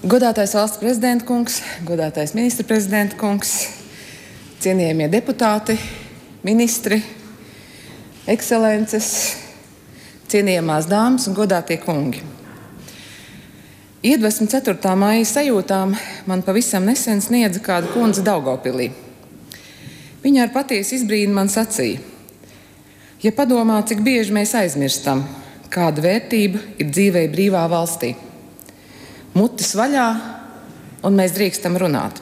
Godātais valsts prezidenta kungs, godātais ministra prezidenta kungs, cienījamie deputāti, ministri, ekscelences, cienījamās dāmas un godātie kungi. Iedvesmu 4. maija sajūtām man pavisam nesen sniedza kāda kundze Daugavpilī. Viņa ar patiesu izbrīnu man sacīja: ja padomā, cik bieži mēs aizmirstam, kāda vērtība ir dzīvei brīvā valstī. Mutes vaļā, un mēs drīkstam runāt.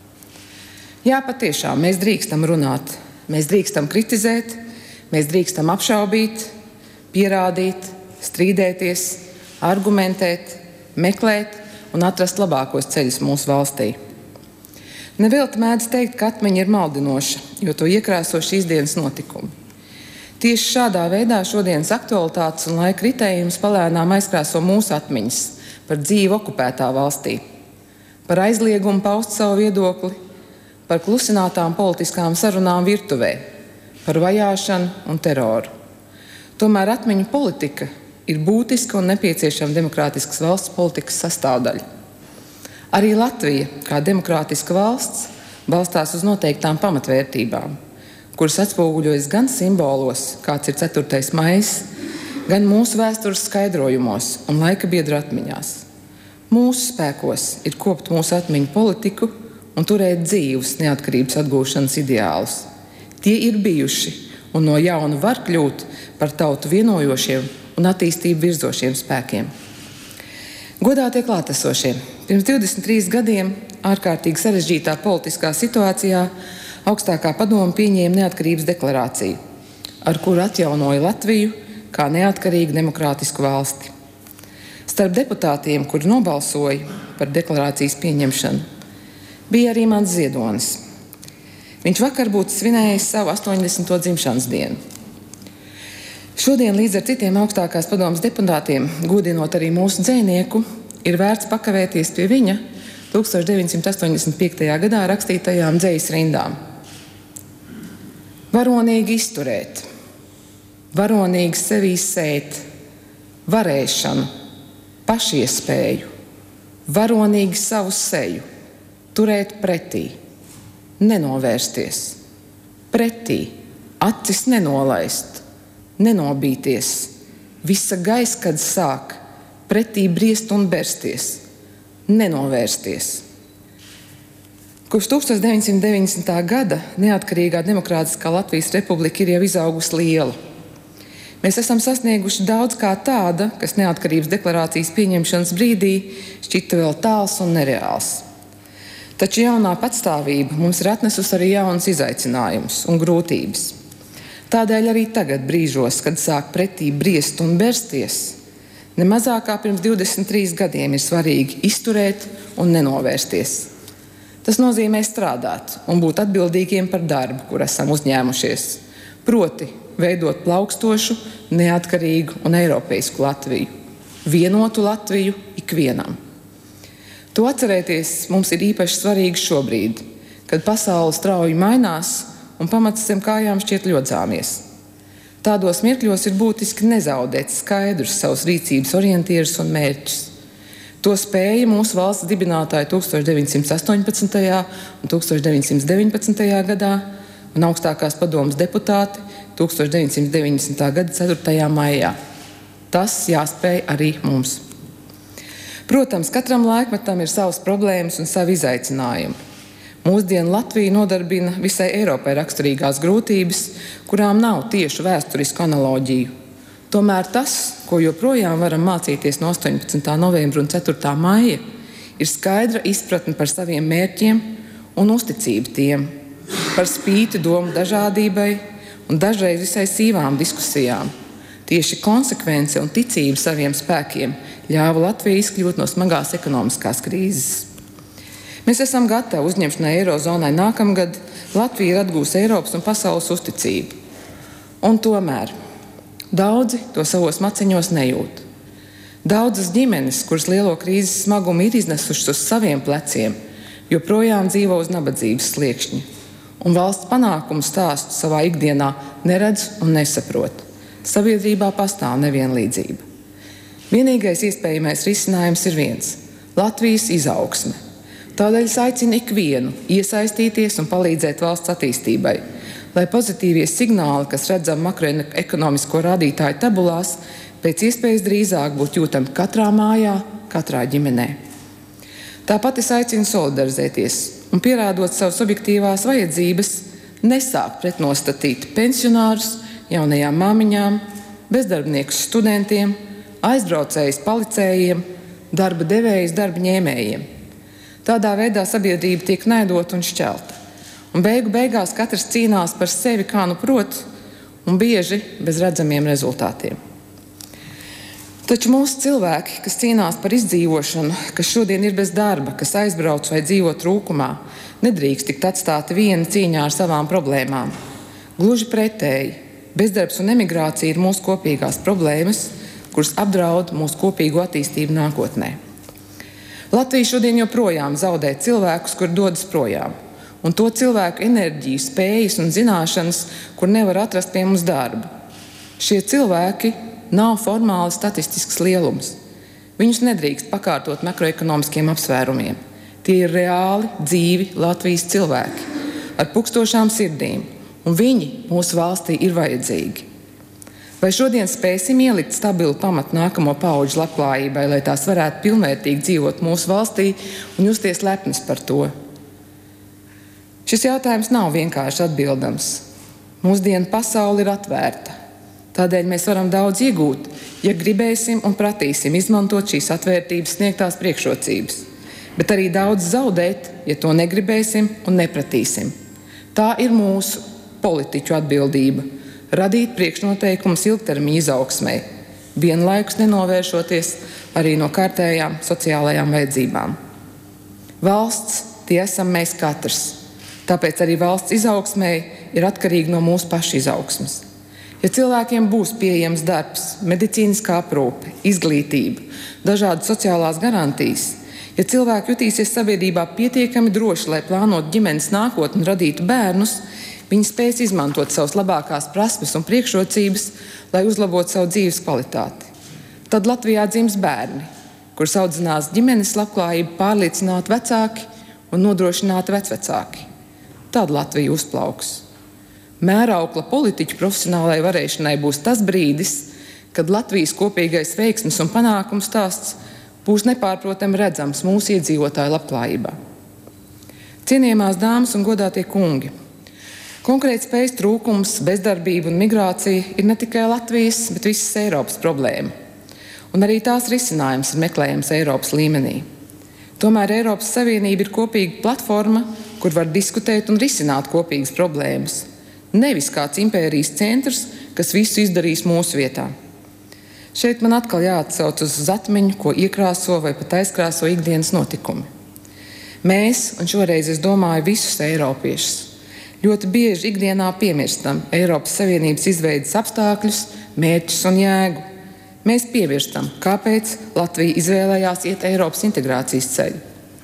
Jā, patiešām, mēs drīkstam runāt. Mēs drīkstam kritizēt, mēs drīkstam apšaubīt, pierādīt, strīdēties, argumentēt, meklēt un atrast labākos ceļus mūsu valstī. Nevelti mēdz teikt, ka atmiņa ir maldinoša, jo to iekrāso šīs dienas notikumi. Tieši šādā veidā šodienas aktualitātes un laika ritējums palēnām aizkrāso mūsu atmiņas par dzīvi okupētā valstī, par aizliegumu paust savu viedokli, par klusinātām politiskām sarunām virtuvē, par vajāšanu un teroru. Tomēr atmiņu politika ir būtiska un nepieciešama demokrātiskas valsts politikas sastāvdaļa. Arī Latvija, kā demokrātiska valsts, balstās uz noteiktām pamatvērtībām, kuras atspoguļojas gan simbolos, kāds ir 4. maijs, gan mūsu vēstures skaidrojumos un laika biedru atmiņās. Mūsu spēkos ir kopt mūsu atmiņu politiku un turēt dzīvus neatkarības atgūšanas ideālus. Tie ir bijuši un no jauna var kļūt par tautu vienojošiem un attīstību virzošiem spēkiem. Godātie klātesošie, pirms 23 gadiem ārkārtīgi sarežģītā politiskā situācijā augstākā padome pieņēma neatkarības deklarāciju, ar kuru atjaunoja Latviju kā neatkarīgu demokrātisku valsti. Starp deputātiem, kuri nobalsoja par deklarācijas pieņemšanu, bija arī mans Ziedonis. Viņš vakar būtu svinējis savu 80. dzimšanas dienu. Šodien līdz ar citiem augstākās padomes deputātiem, godinot arī mūsu dzejnieku, ir vērts pakavēties pie viņa 1985. gadā rakstītajām dzejas rindām. Varonīgi izturēt, varonīgi sevī sēt, varēšanu, pašiespēju, varonīgi savu seju, turēt pretī, nenovērsties, pretī, acis nenolaist, nenobīties, visa gaisa, kad sāk, pretī briest un bersties, nenovērsties. Kopš 1990. gada neatkarīgā demokrātiskā Latvijas republika ir jau izaugusi liela. Mēs esam sasnieguši daudz kā tāda, kas neatkarības deklarācijas pieņemšanas brīdī šķita vēl tāls un nereāls. Taču jaunā patstāvība mums ir atnesusi arī jaunas izaicinājumus un grūtības. Tādēļ arī tagad brīžos, kad sāk pretī briest un bersties, ne mazāk kā pirms 23 gadiem ir svarīgi izturēt un nenovērsties. Tas nozīmē strādāt un būt atbildīgiem par darbu, kur esam uzņēmušies, proti veidot plaukstošu, neatkarīgu un eiropeisku Latviju, vienotu Latviju ikvienam. To atcerēties mums ir īpaši svarīgi šobrīd, kad pasaule strauji mainās un pamats zem kājām šķiet ļodzāmies. Tādos mirkļos ir būtiski nezaudēt skaidrus savus rīcības orientierus un mērķus. To spēja mūsu valsts dibinātāji 1918. un 1919. gadā un augstākās padomes deputāti 1990. gada 4. maijā. Tas jāspēj arī mums. Protams, katram laikmetam ir savas problēmas un savi izaicinājumi. Mūsdienu Latviju nodarbina visai Eiropai raksturīgās grūtības, kurām nav tiešu vēsturisku analoģiju. Tomēr tas, ko joprojām varam mācīties no 18. novembra un 4. maija, ir skaidra izpratne par saviem mērķiem un uzticība tiem, par spīti domu dažādībai un dažreiz visai sīvām diskusijām. Tieši konsekvence un ticība saviem spēkiem ļāva Latvijai izkļūt no smagās ekonomiskās krīzes. Mēs esam gatavi uzņemšanai Eirozonai nākamgad. Latvija ir atgūs Eiropas un pasaules uzticību. Un tomēr daudzi to savos maciņos nejūt. Daudzas ģimenes, kuras lielo krīzes smagumu ir iznesušas uz saviem pleciem, joprojām dzīvo uz nabadzības sliekšņa. Un valsts panākumu stāstu savā ikdienā neredz un nesaprot. Sabiedrībā pastāv nevienlīdzība. Vienīgais iespējamais risinājums ir viens Latvijas izaugsme. Tādēļ es aicinu ikvienu iesaistīties un palīdzēt valsts attīstībai, lai pozitīvie signāli, kas redzami makroekonomisko rādītāju tabulās, pēc iespējas drīzāk būtu jūtami katrā mājā, katrā ģimenē. Tāpat es aicinu solidarizēties un, pierādot savas objektīvās vajadzības, nesākt pretnostatīt pensionārus, jaunajām māmiņām, bezdarbniekus studentiem, aizbraucējus policējiem, darba devējus darba ņēmējiem. Tādā veidā sabiedrība tiek naidota un šķelta. Un beigās katrs cīnās par sevi kā nu prot, un bieži bez redzamiem rezultātiem. Taču mūsu cilvēki, kas cīnās par izdzīvošanu, kas šodien ir bez darba, kas aizbrauc vai dzīvo trūkumā, nedrīkst tikt atstāti vieni cīņā ar savām problēmām. Gluži pretēji, bezdarbs un emigrācija ir mūsu kopīgās problēmas, kuras apdraud mūsu kopīgo attīstību nākotnē. Latvija šodien joprojām zaudē cilvēkus, kur dodas projām, un to cilvēku enerģiju, spējas un zināšanas, kur nevar atrast pie mums darbu. Šie cilvēki nav formāli statistisks lielums. Viņus nedrīkst pakārtot makroekonomiskiem apsvērumiem. Tie ir reāli, dzīvi Latvijas cilvēki ar pukstošām sirdīm, un viņi mūsu valstī ir vajadzīgi. Vai šodien spēsim ielikt stabilu pamatu nākamo paudžu labklājībai, lai tās varētu pilnvērtīgi dzīvot mūsu valstī un justies lepnas par to? Šis jautājums nav vienkārši atbildams. Mūsdienu pasaule ir atvērta. Tādēļ mēs varam daudz iegūt, ja gribēsim un pratīsim izmantot šīs atvērtības sniegtās priekšrocības, bet arī daudz zaudēt, ja to negribēsim un nepratīsim. Tā ir mūsu politiķu atbildība – radīt priekšnoteikumus ilgtermiņa izaugsmei, vienlaikus nenovēršoties arī no kārtējām sociālajām vajadzībām. Valsts tie esam mēs katrs, tāpēc arī valsts izaugsmei ir atkarīga no mūsu pašu izaugsmes. Ja cilvēkiem būs pieejams darbs, medicīniskā aprūpe, izglītība, dažādas sociālās garantijas, ja cilvēki jutīsies sabiedrībā pietiekami droši, lai plānotu ģimenes nākotni un radītu bērnus, viņi spēs izmantot savas labākās prasmes un priekšrocības, lai uzlabotu savu dzīves kvalitāti. Tad Latvijā dzims bērni, kurus audzinās ģimenes labklājību pārliecināti vecāki un nodrošināti vecvecāki. Tad Latvija uzplauks. Mēraukla politiķu profesionālai varēšanai būs tas brīdis, kad Latvijas kopīgais veiksmes un panākums stāsts būs nepārprotami redzams mūsu iedzīvotāju labklājībā. Cienījamās dāmas un godātie kungi, konkurētspējas trūkums, bezdarbība un migrācija ir ne tikai Latvijas, bet visas Eiropas problēma. Un arī tās risinājums ir meklējams Eiropas līmenī. Tomēr Eiropas Savienība ir kopīga platforma, kur var diskutēt un risināt kopīgas problēmas. Nevis kāds impērijas centrs, kas visu izdarīs mūsu vietā. Šeit man atkal jāatsauc uz atmiņu, ko iekrāso vai pat aizkrāso ikdienas notikumi. Mēs, un šoreiz es domāju visus eiropiešus, ļoti bieži ikdienā piemirstam Eiropas Savienības izveides apstākļus, mērķus un jēgu. Mēs piemirstam, kāpēc Latvija izvēlējās iet Eiropas integrācijas ceļu.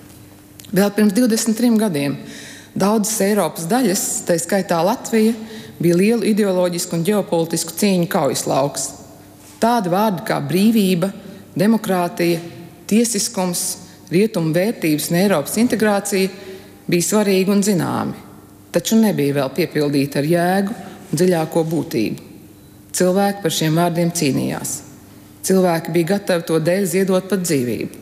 Vēl pirms 23 gadiem daudzas Eiropas daļas, tai skaitā Latvija, bija lielu ideoloģisku un ģeopolitisku cīņu kaujas lauks. Tādi vārdi kā brīvība, demokrātija, tiesiskums, rietumu vērtības un Eiropas integrācija bija svarīgi un zināmi, taču nebija vēl piepildīti ar jēgu un dziļāko būtību. Cilvēki par šiem vārdiem cīnījās. Cilvēki bija gatavi to dēļ ziedot pat dzīvību.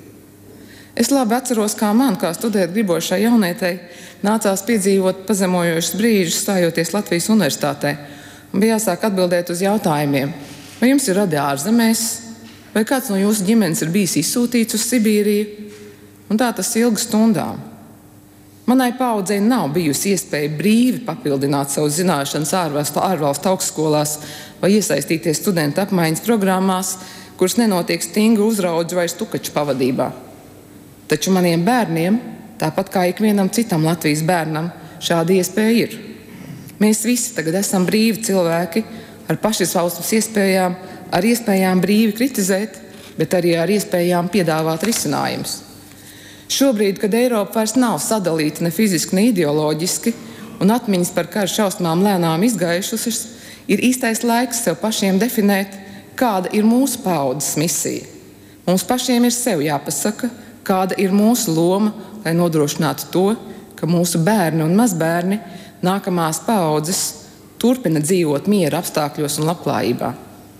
Es labi atceros, kā man, kā studēt gribošai jaunietei, nācās piedzīvot pazemojošus brīžus, stājoties Latvijas universitātē, un bija jāsāk atbildēt uz jautājumiem. Vai jums ir radi ārzemēs, vai kāds no jūsu ģimenes ir bijis izsūtīts uz Sibīriju? Un tā tas ilgi stundām. Manai paaudzei nav bijusi iespēja brīvi papildināt savu zināšanas ārvalstu augstskolās vai iesaistīties studentu apmaiņas programmās, kuras nenotiek stingru uzraudžu vai stukaču pavadībā. Taču maniem bērniem, tāpat kā ikvienam citam Latvijas bērnam, šāda iespēja ir. Mēs visi tagad esam brīvi cilvēki ar pašizpausmes iespējām, ar iespējām brīvi kritizēt, bet arī ar iespējām piedāvāt risinājumus. Šobrīd, kad Eiropa vairs nav sadalīta ne fiziski, ne ideoloģiski, un atmiņas par kara šausmām lēnām izgaišušas, ir īstais laiks sev pašiem definēt, kāda ir mūsu paaudzes misija. Mums pašiem ir sev jāpasaka, Kāda ir mūsu loma, lai nodrošinātu to, ka mūsu bērni un mazbērni, nākamās paaudzes, turpina dzīvot miera apstākļos un labklājībā?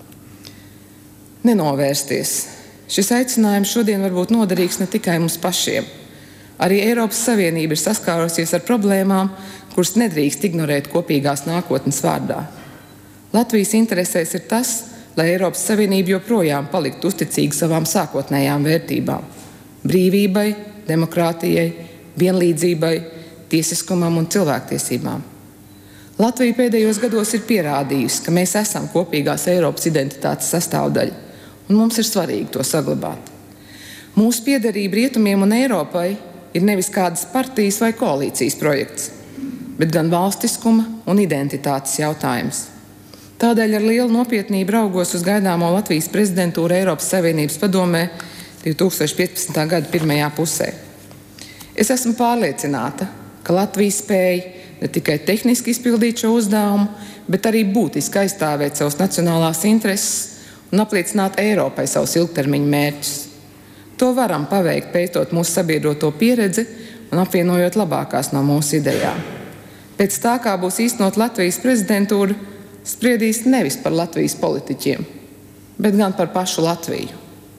Nenovērsties. Šis aicinājums šodien var būt noderīgs ne tikai mums pašiem. Arī Eiropas Savienība ir saskārusies ar problēmām, kuras nedrīkst ignorēt kopīgās nākotnes vārdā. Latvijas interesēs ir tas, lai Eiropas Savienība joprojām paliktu uzticīga savām sākotnējām vērtībām – brīvībai, demokrātijai, vienlīdzībai, tiesiskumam un cilvēktiesībām. Latvija pēdējos gados ir pierādījusi, ka mēs esam kopīgās Eiropas identitātes sastāvdaļa, un mums ir svarīgi to saglabāt. Mūsu piederība Rietumiem un Eiropai ir nevis kādas partijas vai koalīcijas projekts, bet gan valstiskuma un identitātes jautājums. Tādēļ ar lielu nopietnību raugos uz gaidāmo Latvijas prezidentūru Eiropas Savienības padomē 2015. gada pirmajā pusē. Es esmu pārliecināta, ka Latvija spēja ne tikai tehniski izpildīt šo uzdevumu, bet arī būtiski aizstāvēt savas nacionālās intereses un apliecināt Eiropai savus ilgtermiņa mērķus. To varam paveikt, pētot mūsu sabiedroto pieredzi un apvienojot labākās no mūsu idejām. Pēc tā, kā būs īstenot Latvijas prezidentūru, spriedīs nevis par Latvijas politiķiem, bet gan par pašu Latviju.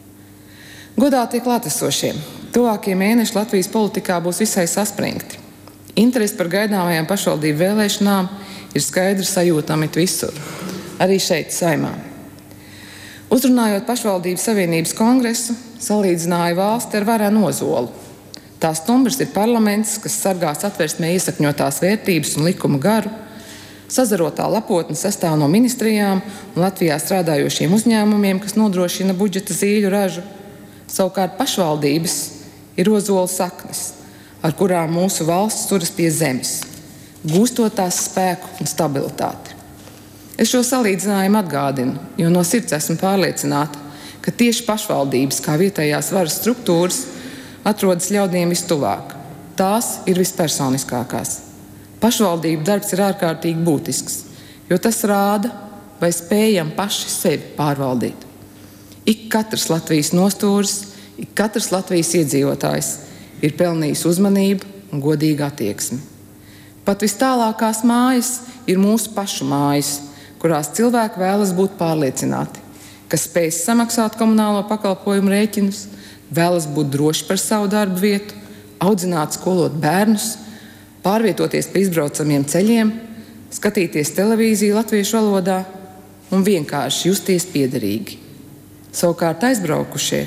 Godātie klātesošie, tuvākie mēneši Latvijas politikā būs visai saspringti. Interesi par gaidāmajām pašvaldību vēlēšanām ir skaidri sajūtami visur, arī šeit, Saeimā. Uzrunājot pašvaldības savienības kongresu, salīdzināja valsti ar varenu ozolu. Tās stumbrs ir parlaments, kas sargā Satversmē iesakņotās vērtības un likuma garu. Sazarotā lapotne sastāv no ministrijām un Latvijā strādājošiem uzņēmumiem, kas nodrošina budžeta zīļu ražu. Savukārt pašvaldības ir ozola saknes, ar kurām mūsu valsts turas pie zemes, gūstot tās spēku un stabilitāti. Es šo salīdzinājumu atgādinu, jo no sirds esmu pārliecināta, ka tieši pašvaldības kā vietējās varas struktūras atrodas ļaudīm vistuvāk. Tās ir vispersoniskākās. Pašvaldību darbs ir ārkārtīgi būtisks, jo tas rāda, vai spējam paši sevi pārvaldīt. Ik katrs Latvijas nostūris, ik katrs Latvijas iedzīvotājs ir pelnījis uzmanību un godīgu attieksmi. Pat vistālākās mājas ir mūsu pašu mājas, kurās cilvēki vēlas būt pārliecināti, ka spēj samaksāt komunālo pakalpojumu rēķinus, vēlas būt droši par savu darbu vietu, audzināt, skolot bērnus, pārvietoties pa izbraucamiem ceļiem, skatīties televīziju latviešu valodā un vienkārši justies piederīgi. Savukārt aizbraukušie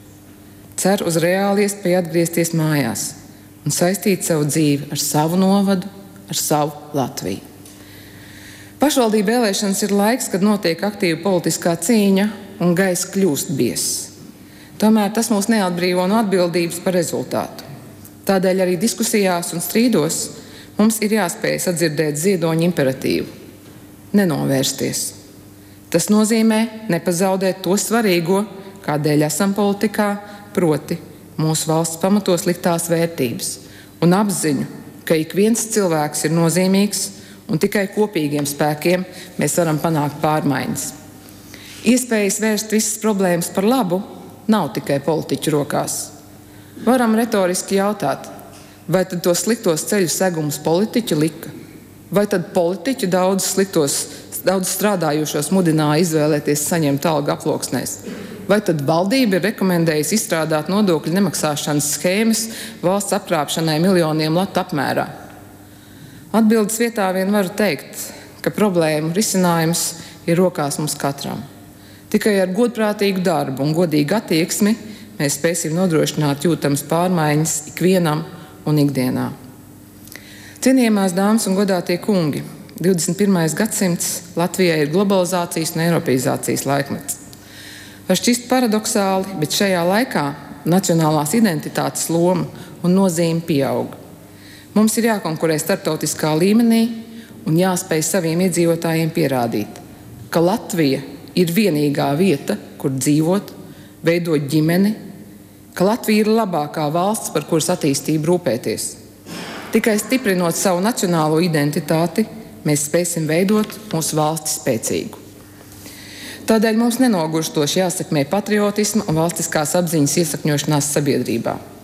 cer uz reāli iespēju atgriezties mājās un saistīt savu dzīvi ar savu novadu, ar savu Latviju. Pašvaldību vēlēšanas ir laiks, kad notiek aktīva politiskā cīņa un gaiss kļūst biezs. Tomēr tas mūs neatbrīvo no atbildības par rezultātu. Tādēļ arī diskusijās un strīdos mums ir jāspēj sadzirdēt ziedoņa imperatīvu – nenovērsties. Tas nozīmē nepazaudēt to svarīgo, kādēļ esam politikā, proti mūsu valsts pamatos liktās vērtības un apziņu, ka ik viens cilvēks ir nozīmīgs un tikai kopīgiem spēkiem mēs varam panākt pārmaiņas. Iespējas vērst visas problēmas par labu nav tikai politiķu rokās. Varam retoriski jautāt, vai tad tos sliktos ceļu segumus politiķi lika? Vai tad politiķi daudz strādājušos mudināja izvēlēties saņemt algu aploksnēs? Vai tad valdība ir rekomendējusi izstrādāt nodokļu nemaksāšanas schēmas valsts apkrāpšanai miljoniem latu apmērā? Atbildes vietā vien varu teikt, ka problēmu risinājums ir rokās mums katram. Tikai ar godprātīgu darbu un godīgu attieksmi mēs spēsim nodrošināt jūtamas pārmaiņas ikvienam un ikdienā. Cienījamās dāmas un godātie kungi, 21. gadsimts Latvijai ir globalizācijas un eiropeizācijas laikmets. Var šķist paradoxāli, bet šajā laikā nacionālās identitātes loma un nozīme pieaug. Mums ir jākonkurē starptautiskā līmenī un jāspēj saviem iedzīvotājiem pierādīt, ka Latvija ir vienīgā vieta, kur dzīvot, veidot ģimeni, ka Latvija ir labākā valsts, par kuras attīstību rūpēties. Tikai stiprinot savu nacionālo identitāti, mēs spēsim veidot mūsu valsti spēcīgu. Tādēļ mums nenogurstoši jāsekmē patriotisma un valstiskās apziņas iesakņošanās sabiedrībā.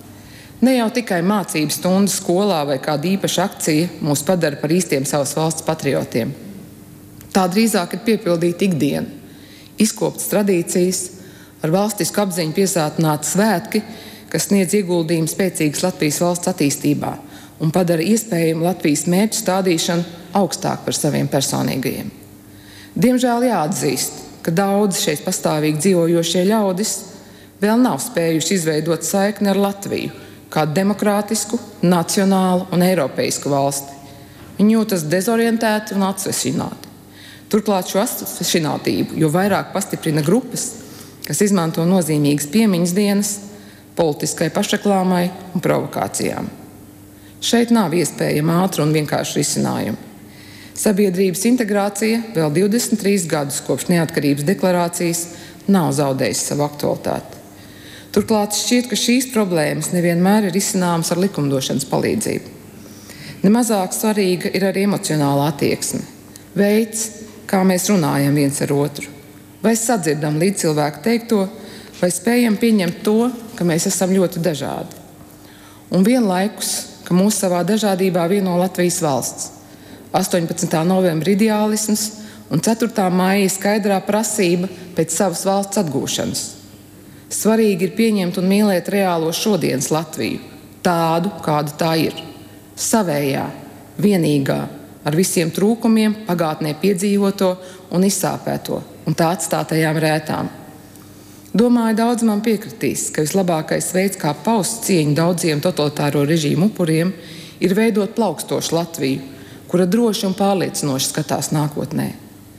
Ne jau tikai mācību stundu skolā vai kāda īpaša akcija mūs padara par īstiem savas valsts patriotiem. Tā drīzāk ir piepildīta ikdiena, izkoptas tradīcijas, ar valstisku apziņu piesātināti svētki, kas sniedz ieguldījumu spēcīgas Latvijas valsts attīstībā un padara iespējamu Latvijas mērķu stādīšanu augstāk par saviem personīgajiem. Diemžēl jāatzīst, ka daudzi šeit pastāvīgi dzīvojošie ļaudis vēl nav spējuši izveidot saikni ar Latviju, kā demokrātisku, nacionālu un eiropeisku valsti. Viņi jūtas dezorientēti un atsvešināti. Turklāt šo atsvešinātību jo vairāk pastiprina grupas, kas izmanto nozīmīgas piemiņas dienas politiskai pašreklāmai un provokācijām. Šeit nav iespējama ātra un vienkārša risinājuma. Sabiedrības integrācija vēl 23 gadus kopš neatkarības deklarācijas nav zaudējusi savu aktualitāti. Turklāt šķiet, ka šīs problēmas nevienmēr ir risināmas ar likumdošanas palīdzību. Nemazāk svarīga ir arī emocionāla attieksme, veids, kā mēs runājam viens ar otru, vai sadzirdam līdz cilvēku teikto, vai spējam pieņemt to, ka mēs esam ļoti dažādi. Un vienlaikus, ka mūs savā dažādībā vieno Latvijas valsts, 18. novembra ideālisms un 4. maija skaidrā prasība pēc savas valsts atgūšanas. Svarīgi ir pieņemt un mīlēt reālo šodienas Latviju, tādu, kāda tā ir, savējā, vienīgā, ar visiem trūkumiem, pagātnē piedzīvoto un izsāpēto, un tā atstātajām rētām. Domāju, daudz man piekritīs, ka vislabākais veids, kā paust cieņu daudziem totalitāro režīmu upuriem, ir veidot plaukstošu Latviju, kura droši un pārliecinoši skatās nākotnē.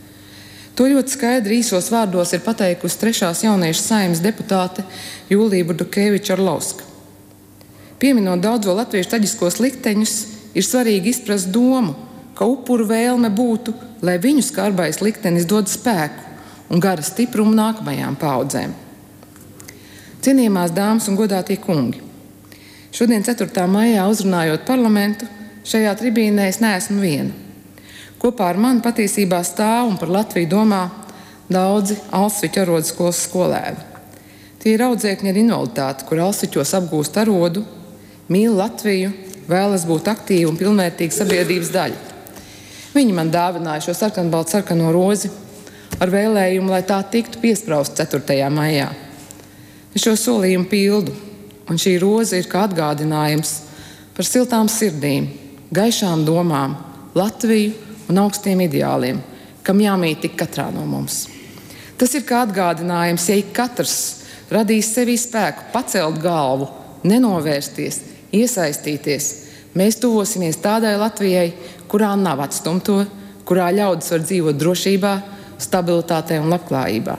To ļoti skaidri īsos vārdos ir pateikusi 3. jauniešu saeimas deputāte Jūlija Burdukeviča-Orlovska. Pieminot daudzo latviešu traģiskos likteņus, ir svarīgi izprast domu, ka upuru vēlme būtu, lai viņu skarbais liktenis dod spēku un gara stiprumu nākamajām paaudzēm. Cienījamās dāmas un godātie kungi, šodien 4. maijā uzrunājot parlamentu, šajā tribīnē es neesmu viena. Kopā ar mani patiesībā stāv un par Latviju domā daudzi Alsviķu arodskolas skolēni. Tie ir audzēkņi ar invaliditāti, kur Alsviķos apgūst arodu, mīl Latviju, vēlas būt aktīva un pilnvērtīga sabiedrības daļa. Viņi man dāvināja šo sarkanbaltsarkano rozi ar vēlējumu, lai tā tiktu piesprausta 4. maijā. Es šo solījumu pildu, un šī roze ir kā atgādinājums par siltām sirdīm, gaišām domām, Latviju un augstiem ideāliem, kam jāmīt tik katrā no mums. Tas ir kā atgādinājums, ja ik katrs radīs sevī spēku pacelt galvu, nenovērsties, iesaistīties, mēs tuvosimies tādai Latvijai, kurā nav atstumto, kurā ļaudis var dzīvot drošībā, stabilitātē un labklājībā.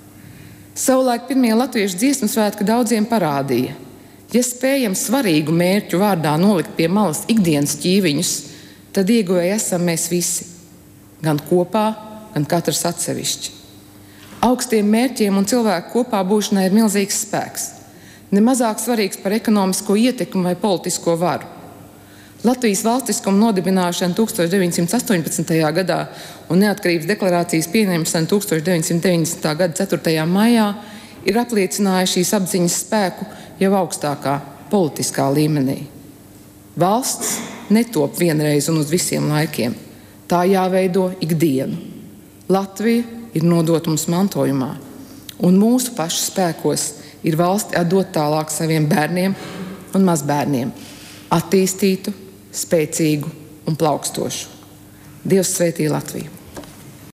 Savulaik pirmie latviešu dziesmu svētki daudziem parādīja, ja spējam svarīgu mērķu vārdā nolikt pie malas ikdienas ķīviņus, tad ieguvēji esam mēs visi, gan kopā, gan katrs atsevišķi. Augstiem mērķiem un cilvēku kopā būšanai ir milzīgs spēks, nemazāk svarīgs par ekonomisko ietekmi vai politisko varu. Latvijas valstiskuma nodibināšana 1918. gadā un neatkarības deklarācijas pieņemšana 1990. gada 4. maijā ir apliecinājuši šīs apziņas spēku jau augstākā politiskā līmenī. Valsts netop vienreiz un uz visiem laikiem. Tā jāveido ikdienu. Latvija ir nodota mums mantojumā, un mūsu pašu spēkos ir valsti atdot tālāk saviem bērniem un mazbērniem, attīstītu, spēcīgu un plaukstošu. Dievs svētī Latviju!